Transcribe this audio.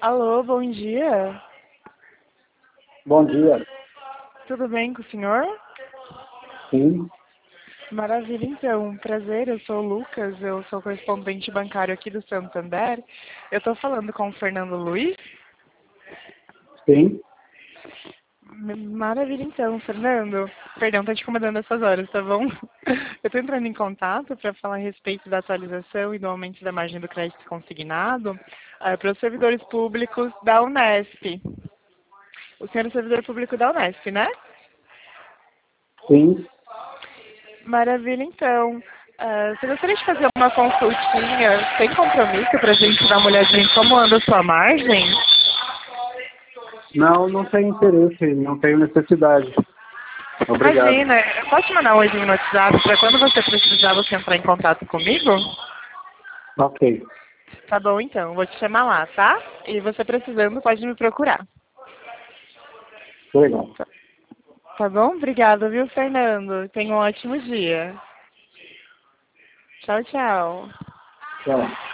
Alô, bom dia. Bom dia. Tudo bem com o senhor? Sim, Maravilha, então. Prazer, eu sou o Lucas, eu sou correspondente bancário aqui do Santander. Eu estou falando com o Fernando Luiz. sim. Maravilha, então, Fernando. Perdão, tá te incomodando essas horas, tá bom? Eu estou entrando em contato para falar a respeito da atualização e do aumento da margem do crédito consignado para os servidores públicos da Unesp. O senhor é servidor público da Unesp, né? Sim. Maravilha, então. Você gostaria de fazer uma consultinha sem compromisso para a gente dar uma olhadinha em como anda a sua margem? Não, não tenho interesse, não tenho necessidade. Obrigado. Imagina, eu posso te mandar um oizinho no WhatsApp para quando você precisar você entrar em contato comigo? Ok. Tá bom, então. Vou te chamar lá, tá? E você precisando pode me procurar. Legal. Tá bom? Obrigada, viu, Fernando? Tenha um ótimo dia. Tchau, tchau. Tchau.